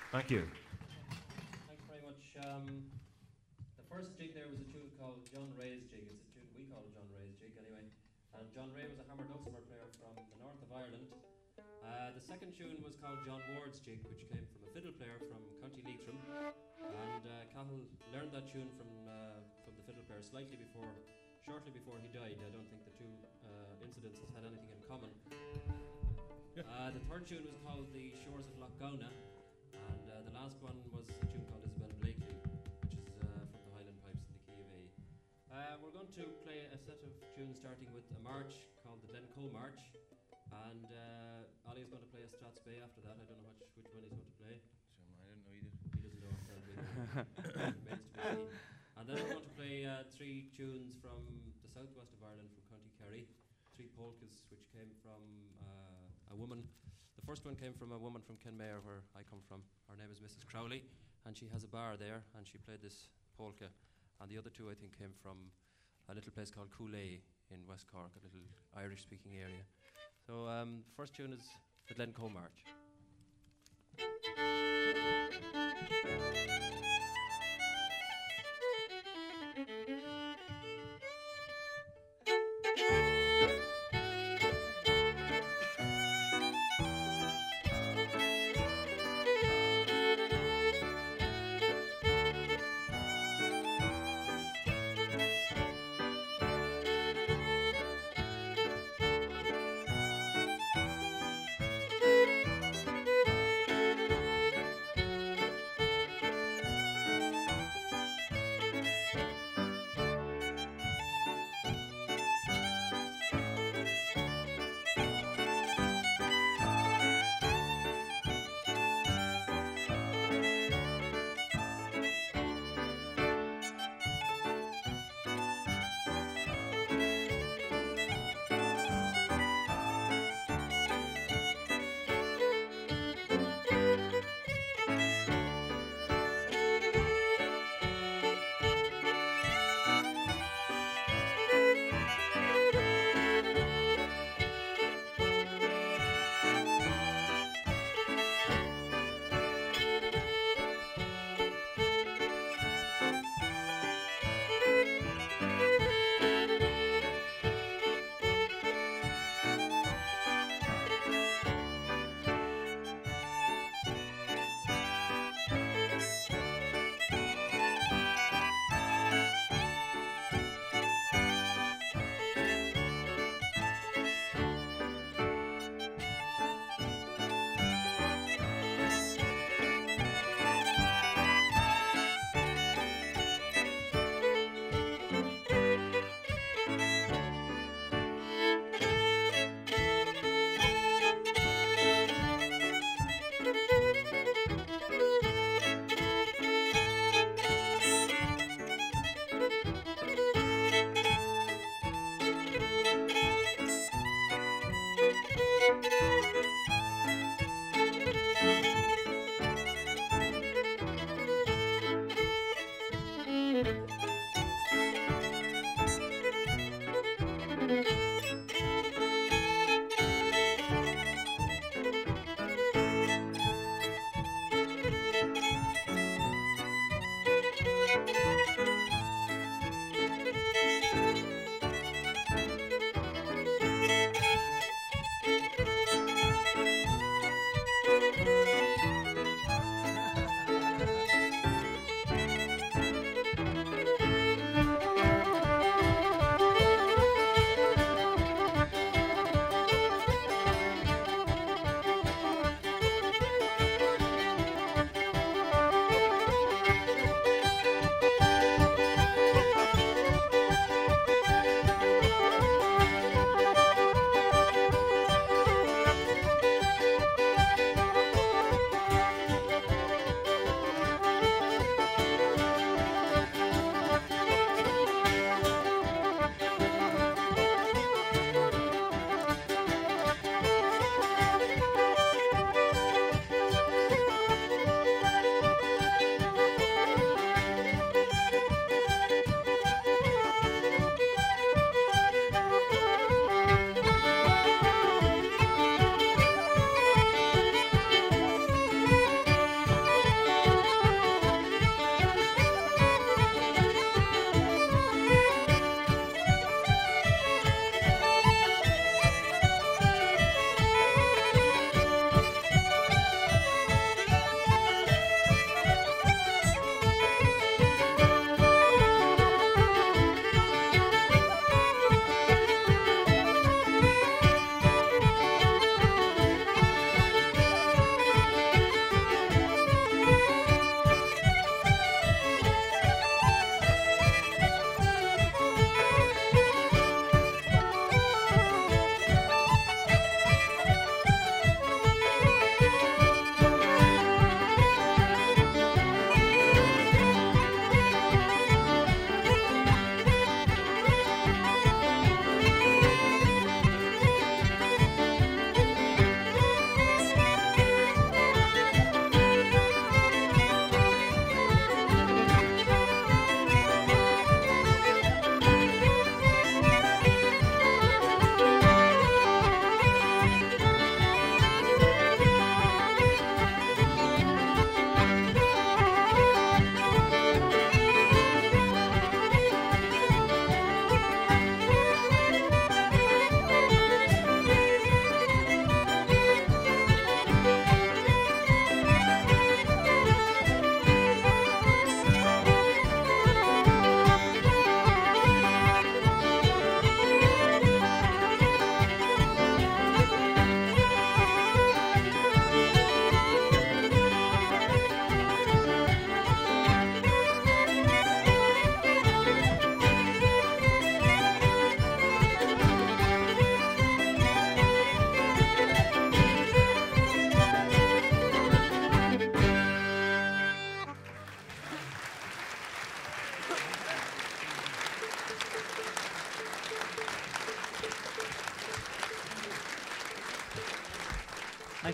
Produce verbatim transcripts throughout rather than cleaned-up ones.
Thank you. Thanks very much. Um, the first jig there was a tune called John Ray's Jig. It's a tune we call John Ray's Jig anyway. And John Ray was a hammer dulcimer player from the north of Ireland. Uh, the second tune was called John Ward's Jig, which came from a fiddle player from County Leitrim. And uh, Cahill learned that tune from uh, from the fiddle player slightly before, shortly before he died. I don't think the two uh, incidences had anything in common. Uh, the third tune was called The Shores of Lough Gowna, and uh, the last one was a tune called Isabel Blakely, which is uh, from the Highland Pipes in the key of A. Uh, we're going to play a set of tunes starting with a march called the Glencoe March, and uh, Ollie is going to play a Strats Bay after that. I don't know which, which one he's going to play. I don't know either. He doesn't know. Well, remains to be seen. And then we're going to play uh, three tunes from the southwest of Ireland, from County Kerry. Three polkas which came from uh, a woman. The first one came from a woman from Kenmare, where I come from. Her name is Missus Crowley, and she has a bar there, and she played this polka. And the other two, I think, came from a little place called Coolay in West Cork, a little Irish-speaking area. So um, the first tune is the Glencoe March.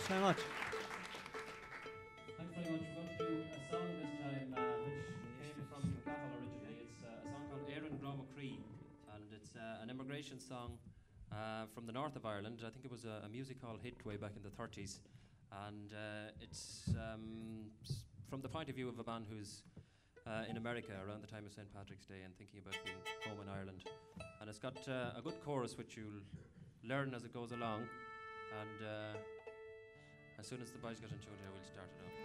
Thanks very much. Thanks very much. We're going to do a song this time uh, which came from Cathal originally. It's uh, a song called Éireann Grama Cree, and it's uh, an immigration song uh, from the north of Ireland. I think it was a, a music hall hit way back in the thirties, and uh, it's um, s- from the point of view of a man who's uh, in America around the time of Saint Patrick's Day and thinking about being home in Ireland. And it's got uh, a good chorus which you'll learn as it goes along, and uh, as soon as the boys get in tune here, we'll start it off.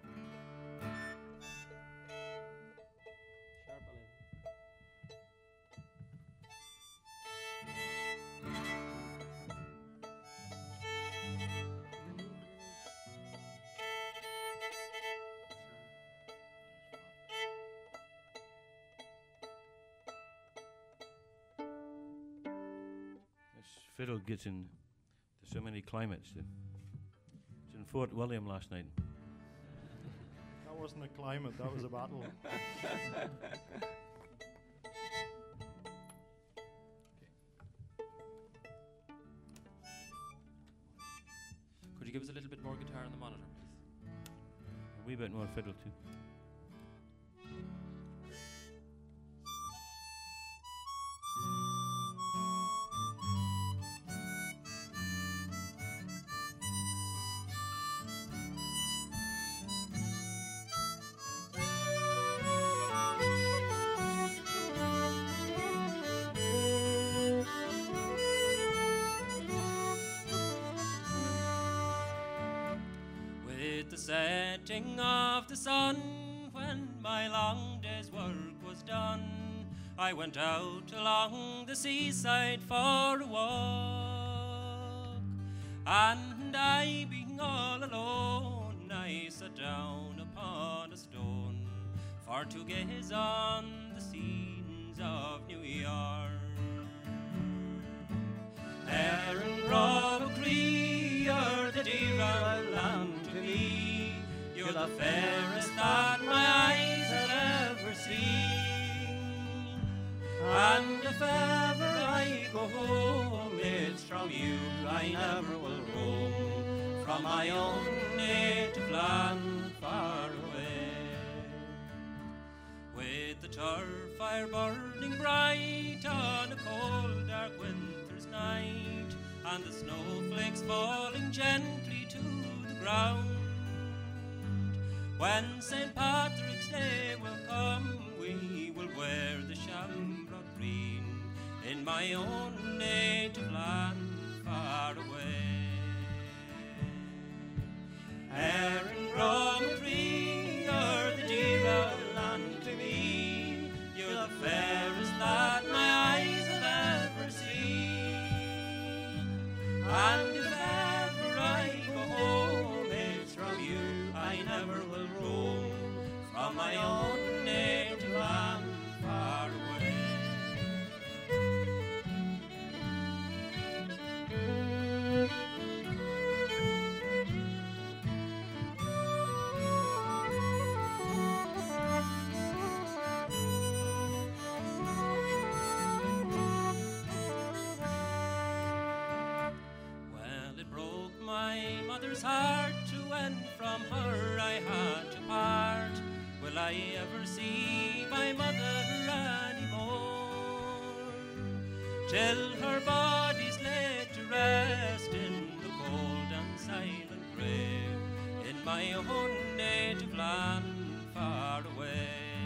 Sharp on it. This fiddle gets in to so many climates. It was in Fort William last night. That wasn't a climate, that was a battle. Could you give us a little bit more guitar on the monitor, please? A wee bit more fiddle too. With the setting of the sun, when my long day's work was done, I went out along the seaside for a walk. And I, being all alone, I sat down upon a stone for to gaze on the scenes of New York. Éireann Grama Cree, you're the dear old land to me. You're the fairest that my eyes have ever seen. And if ever I go home, it's from you I never will roam, from my own native land far away. With the turf fire burning bright on a cold dark winter's night, and the snowflakes falling gently to the ground, when Saint Patrick's Day will come, we will wear the shamrock green in my own native land far away. Éireann Grama Cree, you're the dear old land to me. You're the fairest that my eyes have ever seen. And if ever I go home, it's from you I never will roam, from my own native land far away. Well, it broke my mother's heart to when from her I had to part. Will I ever see my mother anymore? Till her body's laid to rest in the cold and silent grave in my own native land far away.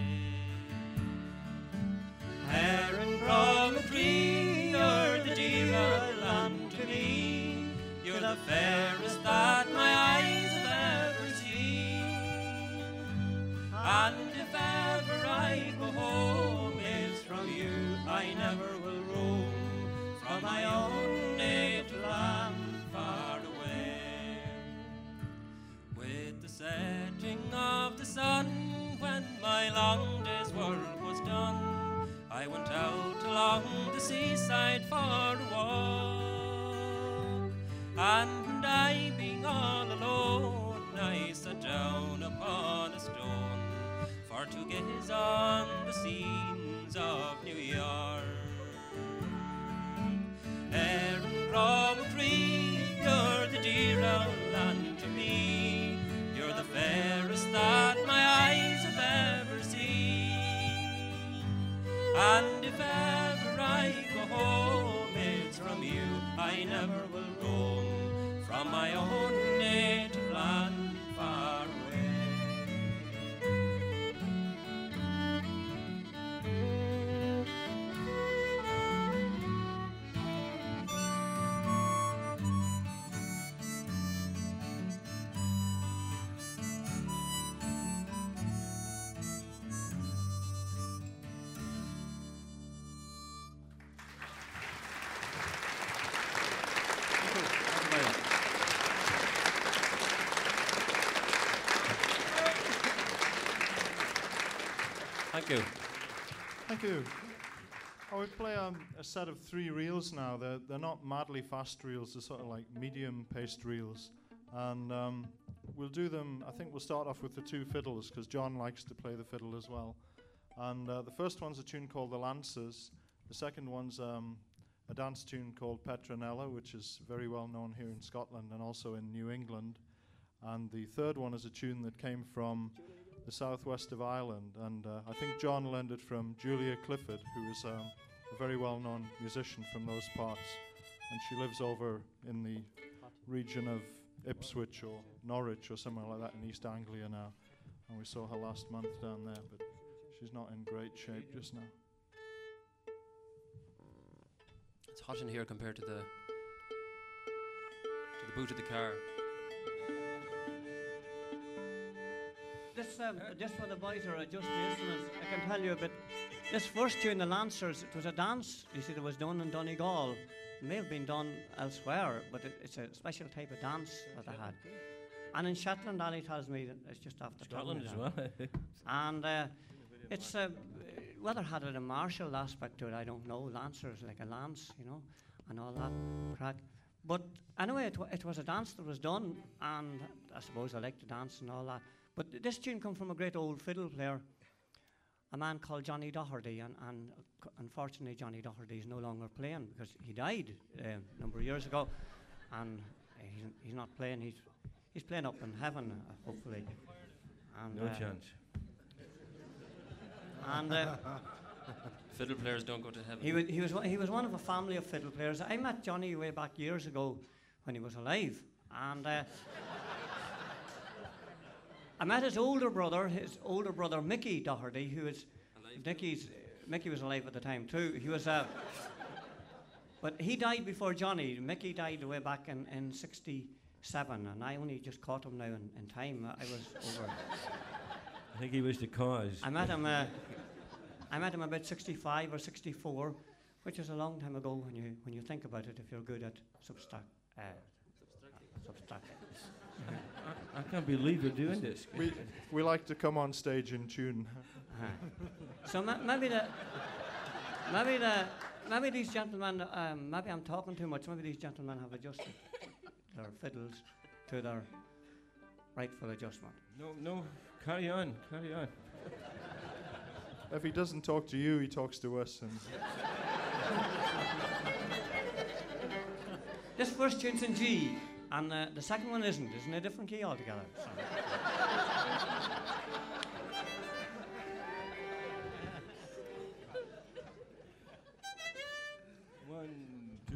Éireann Grama Cree, you're the dear old land to me. You're the fairest that my eyes have ever seen. And if ever I go home, it's from you I never will roam, from my own native land far away. With the setting of the sun, when my long day's work was done, I went out along the seaside for a walk. And I, being all alone, I sat down upon a stone for to gaze on the scenes of New York. Éireann Grama Cree, you're the dear old land Thank you. Thank you. I would play um, a set of three reels now. They're, they're not madly fast reels, they're sort of like medium-paced reels. And um, we'll do them, I think we'll start off with the two fiddles, because John likes to play the fiddle as well. And uh, the first one's a tune called The Lancers. The second one's um, a dance tune called Petronella, which is very well known here in Scotland and also in New England. And the third one is a tune that came from the southwest of Ireland, and uh, I think John learned it from Julia Clifford, who is um, a very well-known musician from those parts, and she lives over in the region of Ipswich or Norwich or somewhere like that in East Anglia now, and we saw her last month down there, but she's not in great shape just now. It's hot in here compared to the to the boot of the car. This, um, just for the boys who are adjusting the instruments, I can tell you a bit. This first tune, The Lancers, it was a dance, you see, that was done in Donegal. It may have been done elsewhere, but it, it's a special type of dance that they had. And in Shetland, Ali tells me that it's just after Scotland as well. And uh, it's, uh, whether it had a martial aspect to it, I don't know. Lancers, like a lance, you know, and all that crack. But anyway, it, w it was a dance that was done, and I suppose I like to dance and all that. But th this tune comes from a great old fiddle player, a man called Johnny Doherty, and, and uh, unfortunately Johnny Doherty is no longer playing because he died uh, a number of years ago, and uh, he's, he's not playing, he's, he's playing up in heaven, uh, hopefully. And, No uh, chance. And uh, Fiddle players don't go to heaven. he, wa he, was one- he was one of a family of fiddle players. I met Johnny way back years ago when he was alive, and uh, I met his older brother, his older brother Mickey Doherty, who is Mickey's. Mickey was alive at the time too. He was, uh, but he died before Johnny. Mickey died way back in in sixty-seven, and I only just caught him now in, in time. I was over. I think he was the cause. I met him. Uh, I met him about sixty-five or sixty-four, which is a long time ago when you when you think about it. If you're good at subtract, uh, subtract. I, I can't believe you're doing this. We, we like to come on stage in tune. Uh-huh. So ma maybe the maybe the maybe these gentlemen. Um, maybe I'm talking too much. Maybe these gentlemen have adjusted their fiddles to their rightful adjustment. No, no, carry on, carry on. If he doesn't talk to you, he talks to us. And This first tune's in G, and uh, the second one isn't. It's in a different key altogether. So. One, two.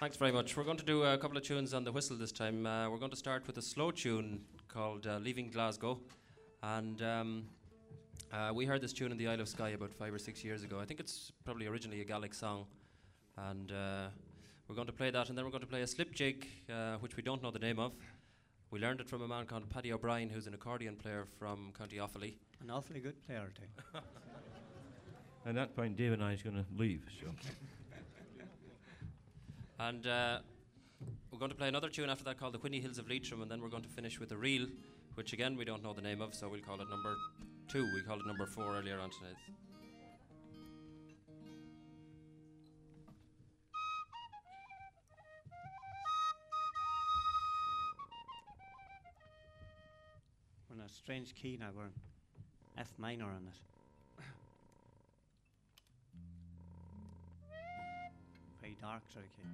Thanks very much. We're going to do a couple of tunes on the whistle this time. Uh, we're going to start with a slow tune called uh, Leaving Glasgow. And um, uh, we heard this tune in the Isle of Skye about five or six years ago. I think it's probably originally a Gaelic song. And uh, we're going to play that, and then we're going to play a slip jig, uh, which we don't know the name of. We learned it from a man called Paddy O'Brien, who's an accordion player from County Offaly. An awfully good player, too. At that point, Dave and I is going to leave. So. And uh, we're going to play another tune after that called The Whinney Hills of Leitrim, and then we're going to finish with a reel, which again we don't know the name of, so we'll call it number two. We called it number four earlier on tonight. We're in a strange key now. We're in F minor on it. Very dark sort of key.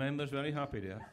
members very happy there.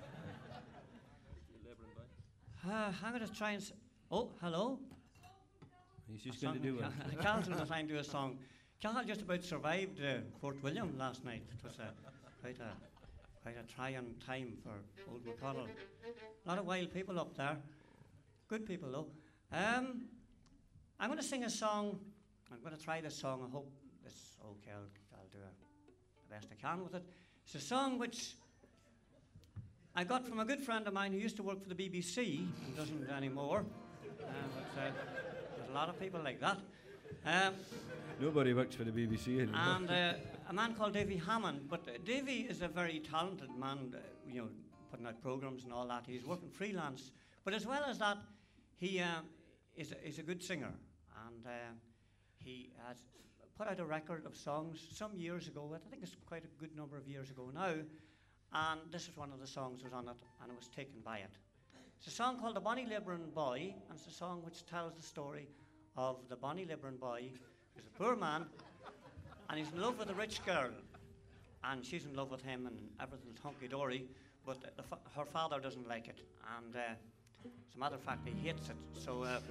Uh, I'm going to try and. S- oh, hello. He's just A going to song- do it. Carl's going to try and do a song. Carl just about survived uh, Fort William last night. It was uh, quite a quite a trying time for old McConnell. A lot of wild people up there. Good people though. Um, I'm going to sing a song. I'm going to try this song. I hope it's okay. I'll, I'll do a, the best I can with it. It's a song which I got from a good friend of mine who used to work for the B B C and doesn't anymore. Uh, but, uh, there's a lot of people like that. Um, Nobody works for the B B C anymore. and uh, a man called Davy Hammond. But uh, Davy is a very talented man, uh, you know, putting out programs and all that. He's working freelance. But as well as that, he uh, is, a, is a good singer. And uh, he has put out a record of songs some years ago. I think it's quite a good number of years ago now. And this is one of the songs that was on it, and I was taken by it. It's a song called The Bonnie Libran Boy, and it's a song which tells the story of the Bonnie Libran boy, who's a poor man, and he's in love with a rich girl, and she's in love with him, and everything's hunky-dory, but the fa- her father doesn't like it, and uh, as a matter of fact, he hates it. So, uh,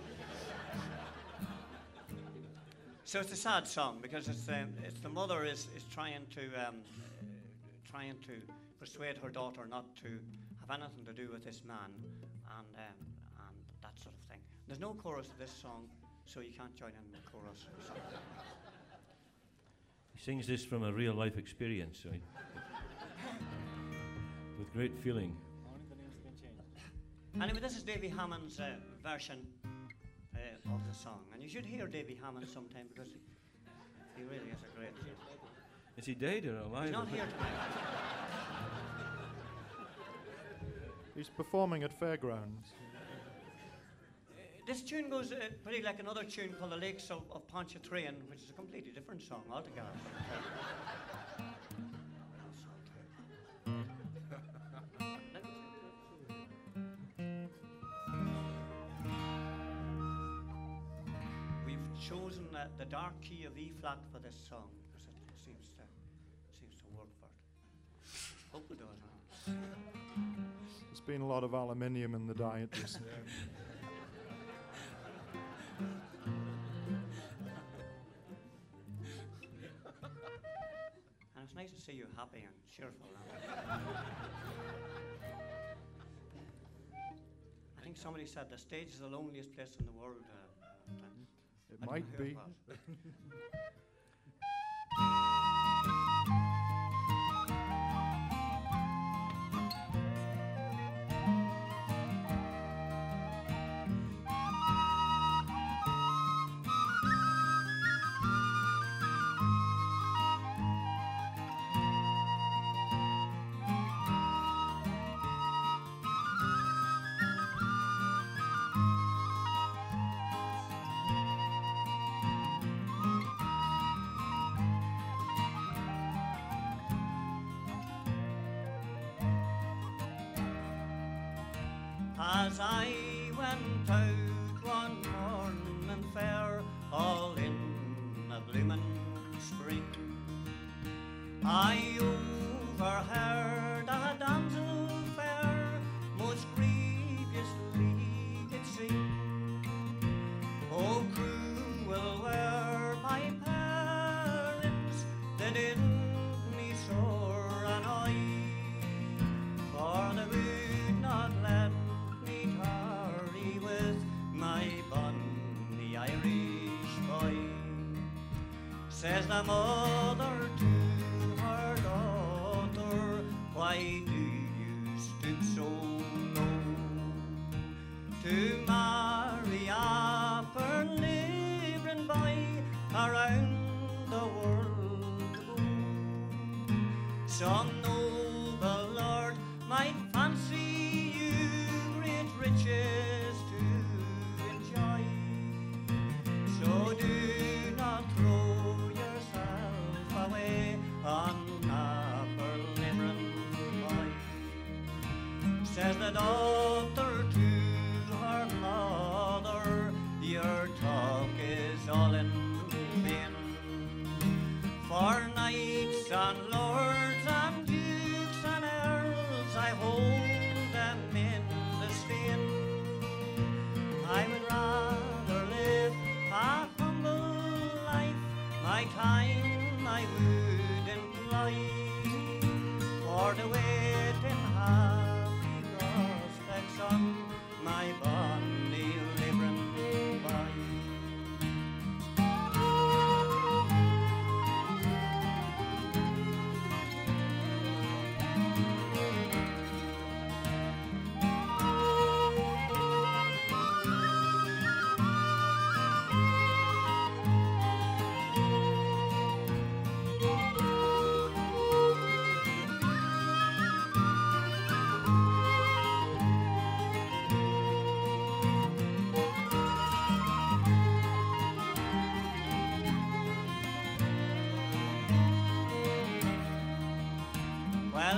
so it's a sad song because it's um, it's the mother is is trying to um, uh, trying to persuade her daughter not to have anything to do with this man, and um, and that sort of thing. There's no chorus to this song, so you can't join in the chorus. So. He sings this from a real life experience, so he- with great feeling. Anyway, this is Davy Hammond's uh, version uh, of the song, and you should hear Davy Hammond sometime because he, he really is a great. Is he dead or alive? He's not here tonight. He's performing at fairgrounds. This tune goes uh, pretty like another tune called The Lakes of, of Pontchartrain, which is a completely different song altogether. We've chosen uh, the dark key of E flat for this song because it seems to seems to work for it. Hope we do it. Huh? There's been a lot of aluminium in the diet recently. And it's nice to see you happy and cheerful. Now. I think somebody said the stage is the loneliest place in the world. Uh, uh, It I don't might know who be. it was. As I went out one morning fair, all in a bloomin' spring, I overheard a damsel fair most grievously did sing. Oh, cruel were my parents, they did me sore annoy, for they would not let me tarry with my bonny Irish boy. Says the mother to her daughter, why do you stoop so low to marry a poor living boy around the world to go? Some noble lord might fancy you great riches to enjoy, so do not throw yourself away on a poor living boy. Says the daughter to her mother, your talk is all in vain, for knights and lords and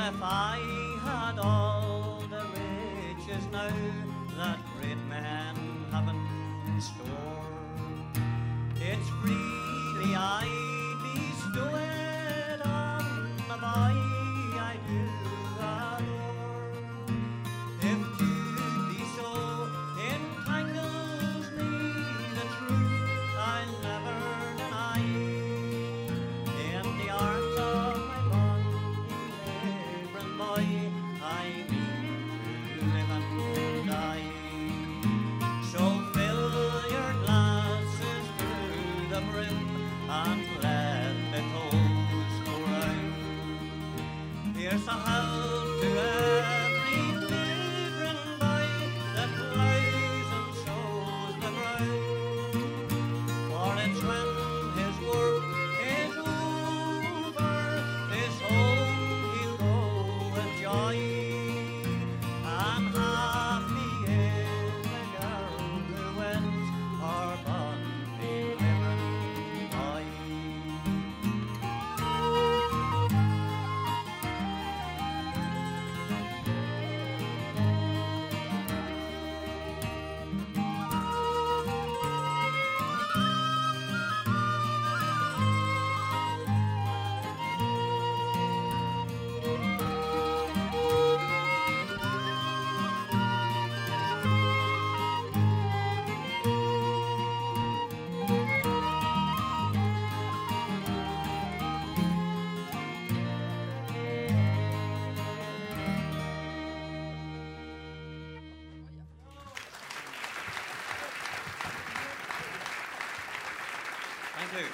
if I had all the riches now that great men have in store, it's freely I bestow it on the boy I do adore. If duty so entangles me, the truth I'll never deny. In the arms of my bonny labouring boy, I mean to live and die. So fill your glasses to the brim and let the toast go round. Here's a health to every labouring boy that ploughs and sows the ground. For it's when his work is over, his home he'll go with joy. And happy is the girl who wins her bonny labouring boy. Thank you.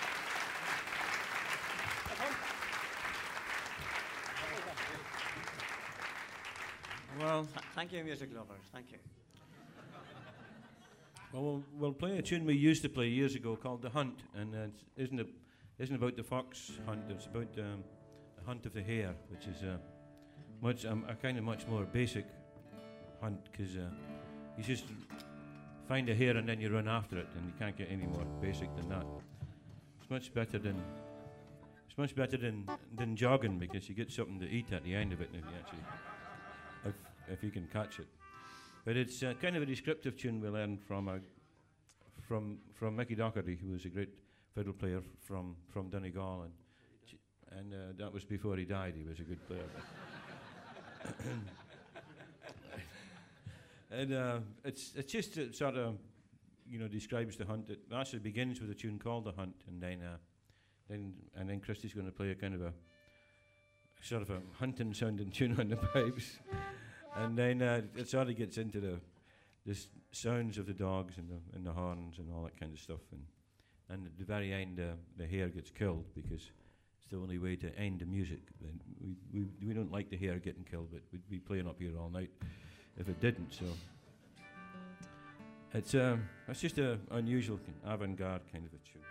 Well, th- thank you, music lovers. Thank you. Well, we'll we'll play a tune we used to play years ago called "The Hunt," and uh, it's isn't it isn't about the fox hunt. It's about um, the hunt of the hare, which is uh, much um, a kind of much more basic hunt because uh, you just find a hare and then you run after it, and you can't get any more basic than that. It's much better than it's much better than than jogging because you get something to eat at the end of it if you actually if if you can catch it. But it's uh, kind of a descriptive tune we learned from a, from from Mickey Doherty, who was a great fiddle player f- from from Donegal, and ch- and uh, that was before he died. He was a good player. and uh, it's it's just uh, sort of you know describes the hunt. It actually begins with a tune called "The Hunt," and then uh, then and then Christy's going to play a kind of a sort of a hunting sounding tune on the pipes. And then uh, it sort of gets into the the s- sounds of the dogs and the and the horns and all that kind of stuff. And and at the very end, uh, the hare gets killed because it's the only way to end the music. And we we we don't like the hare getting killed, but we'd be playing up here all night if it didn't. So it's um it's just a unusual kin- avant-garde kind of a tune.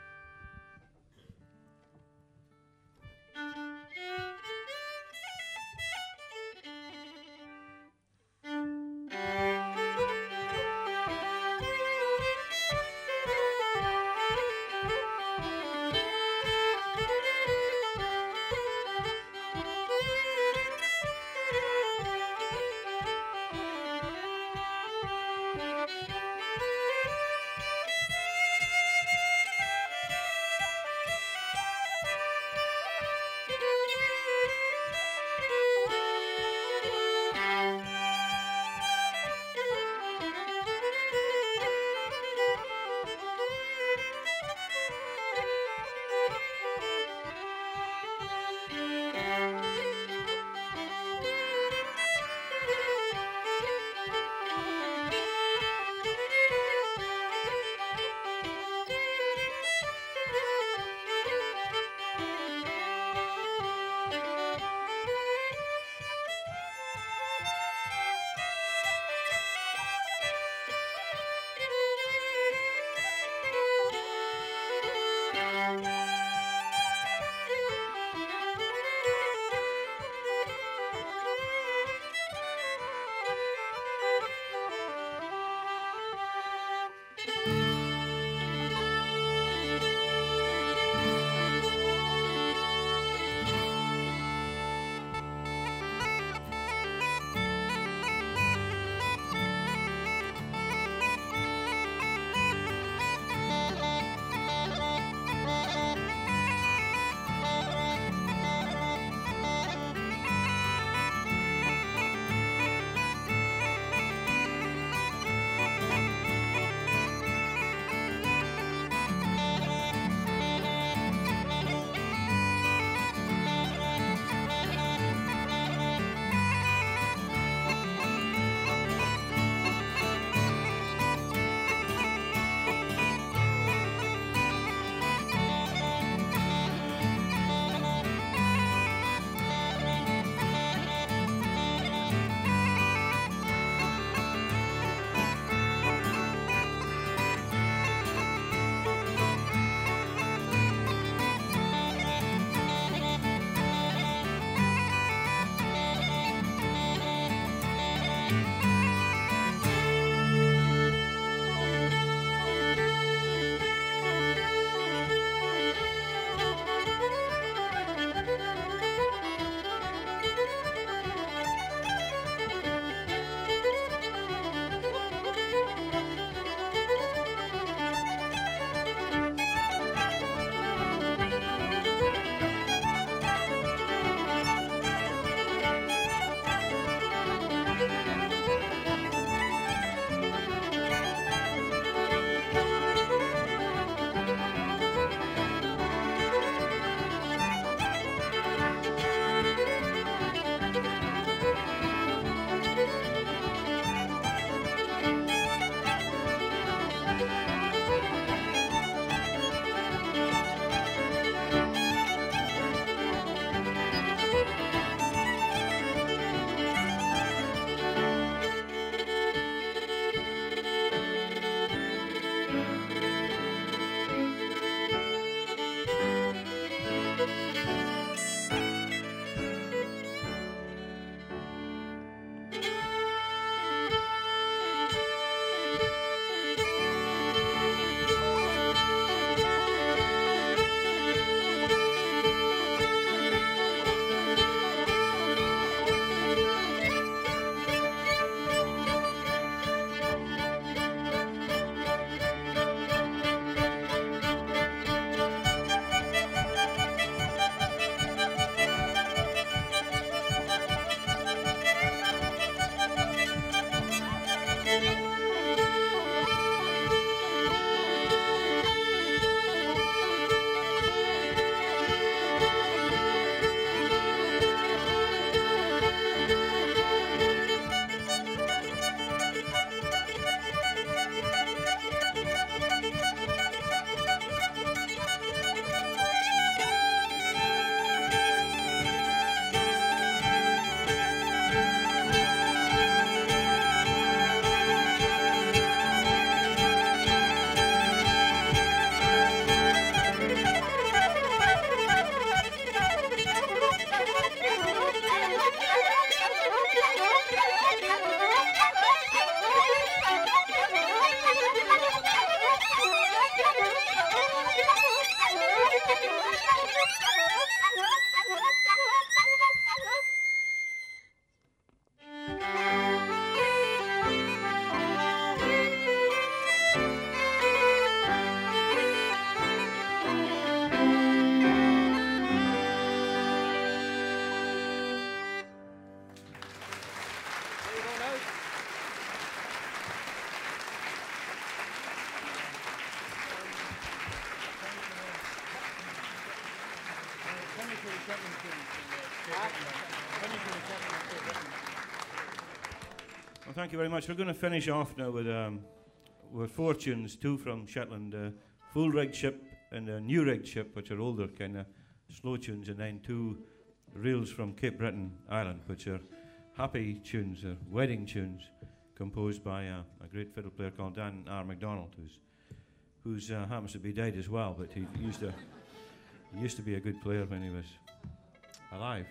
Shetland tunes from the Cape Breton band. When you can Shetland and Cape Breton. Well, thank you very much. We're going to finish off now with um, with four tunes, two from Shetland, uh, Full Rigged Ship and a New Rigged Ship, which are older kind of slow tunes, and then two reels from Cape Breton Island, which are happy tunes, uh, wedding tunes, composed by uh, a great fiddle player called Dan R. MacDonald, who's who's uh, happens to be dead as well, but he used to he used to be a good player when he was alive.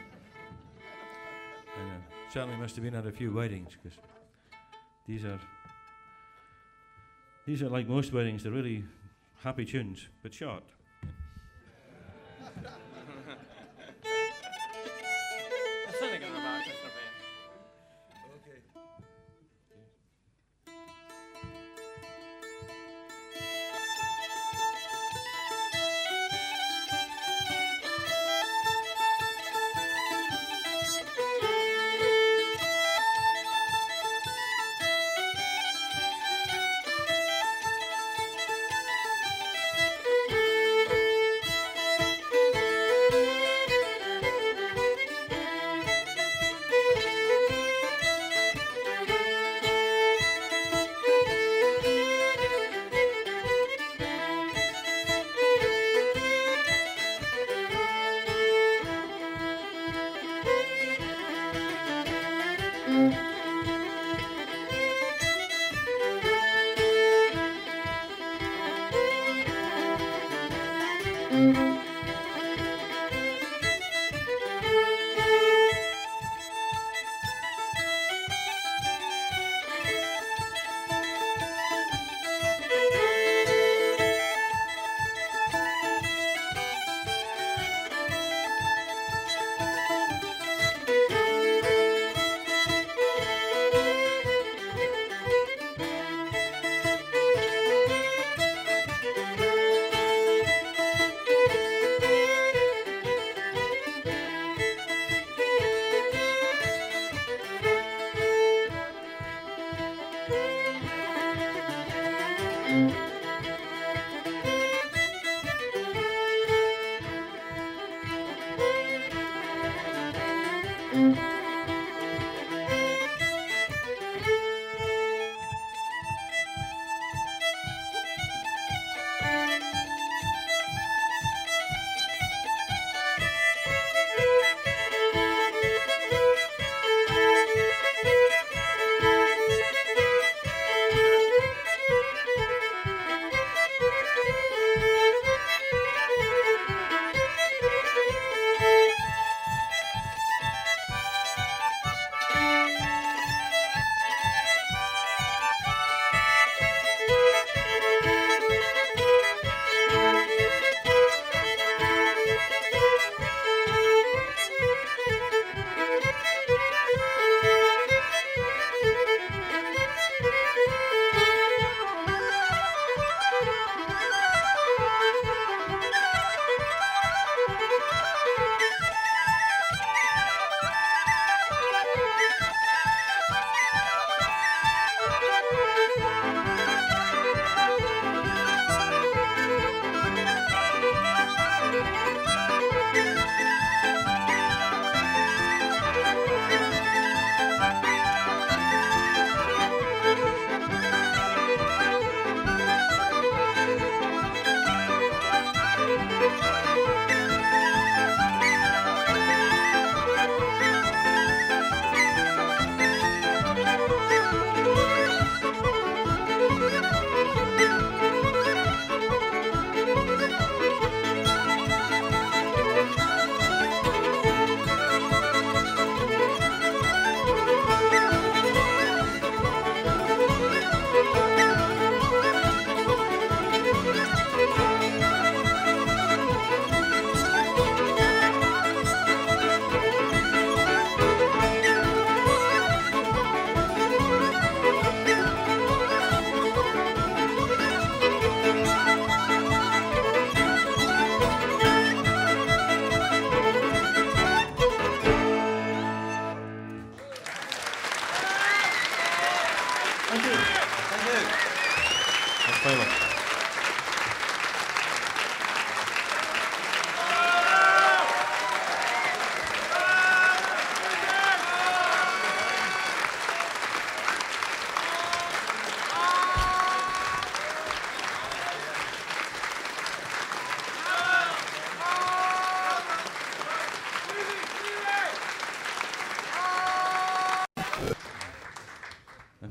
And uh, certainly must have been at a few weddings, because these are these are like most weddings. They're really happy tunes, but short.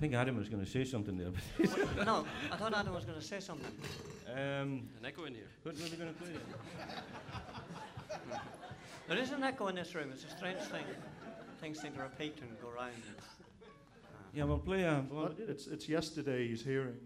think Adam was going to say something there. What- no, I thought Adam was going to say something. um, An echo in here. what were we going to play? There is an echo in this room. It's a strange thing. Things seem to repeat and go round. And, Yeah, we'll play a. Well, But it's, it's yesterday's hearing.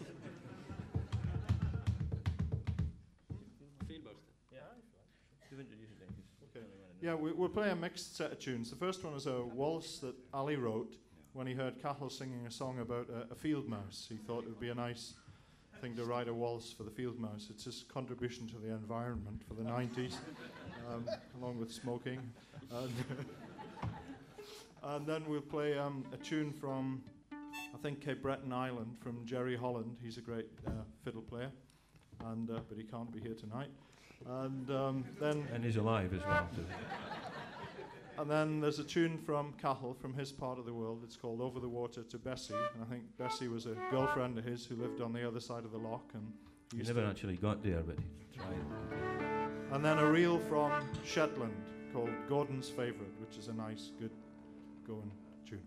Feel most you've introduced it then, 'cause Okay. I really wanna know. Yeah, we, we'll play a mixed set of tunes. The first one is a waltz that Ali wrote when he heard Cathal singing a song about a, a field mouse. He thought it would be a nice thing to write a waltz for the field mouse. It's his contribution to the environment for the nineties, um, along with smoking. And, and then we'll play um, a tune from, I think, Cape Breton Island, from Jerry Holland. He's a great uh, fiddle player, and uh, but he can't be here tonight. And um, then And he's alive as well. So. And then there's a tune from Cathal, from his part of the world. It's called Over the Water to Bessie. And I think Bessie was a girlfriend of his who lived on the other side of the loch. And he He used never to- actually got there, but he tried. And then a reel from Shetland called Gordon's Favourite, which is a nice, good going tune.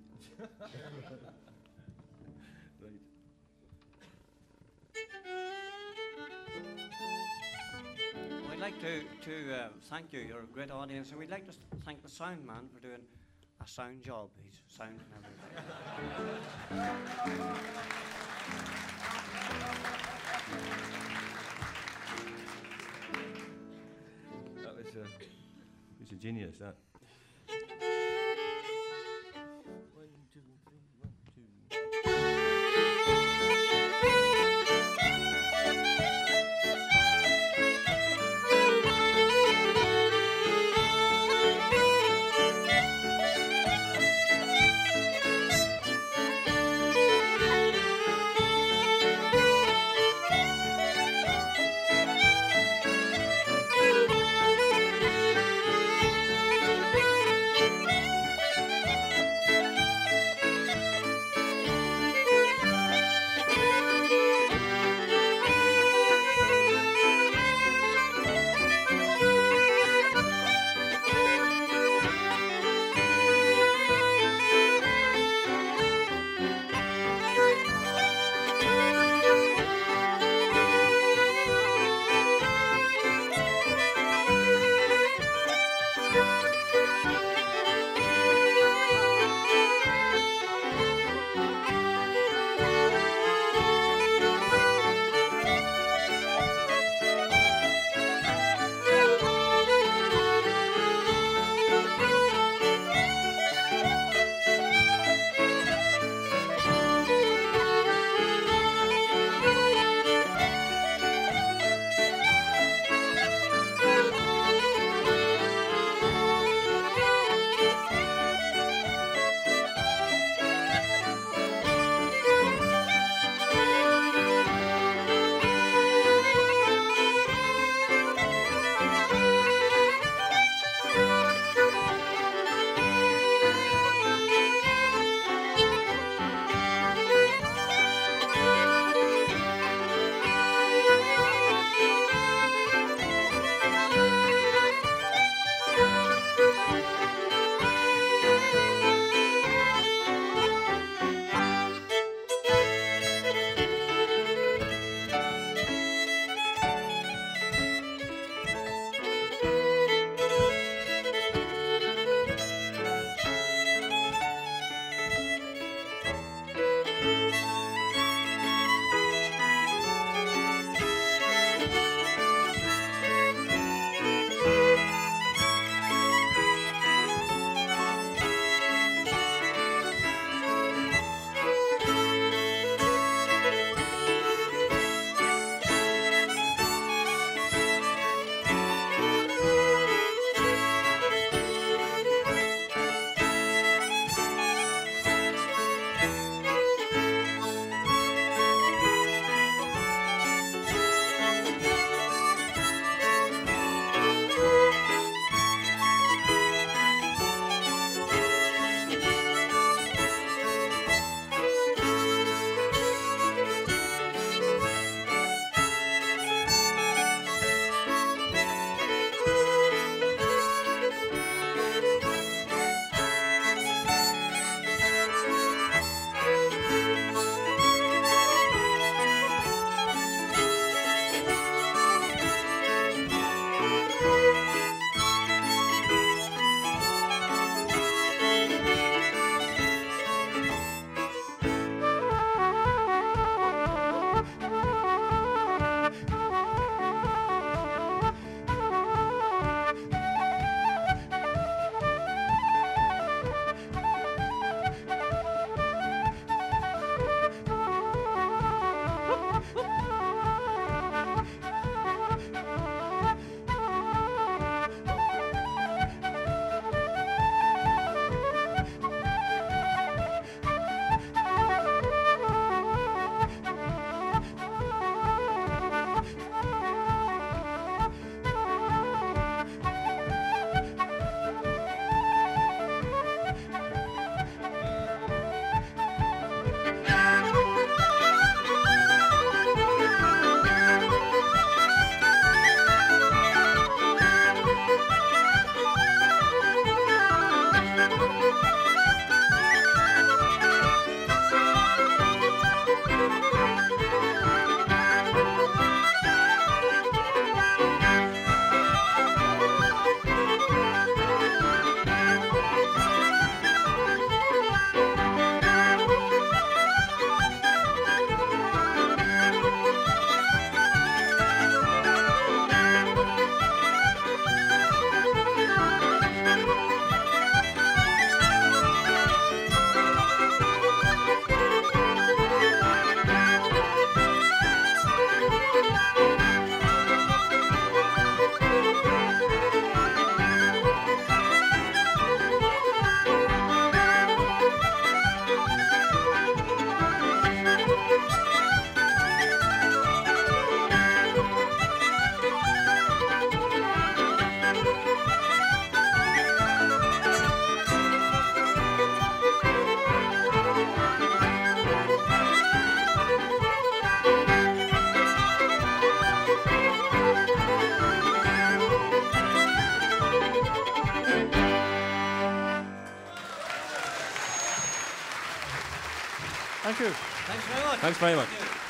We'd like to, to uh, thank you. You're a great audience. And we'd like to s- thank the sound man for doing a sound job. He's sound and everything. That was a, he's a genius, that. One, two, three, one, two. Thank you. Thank you. Thanks very much. Thanks very much. Thank you.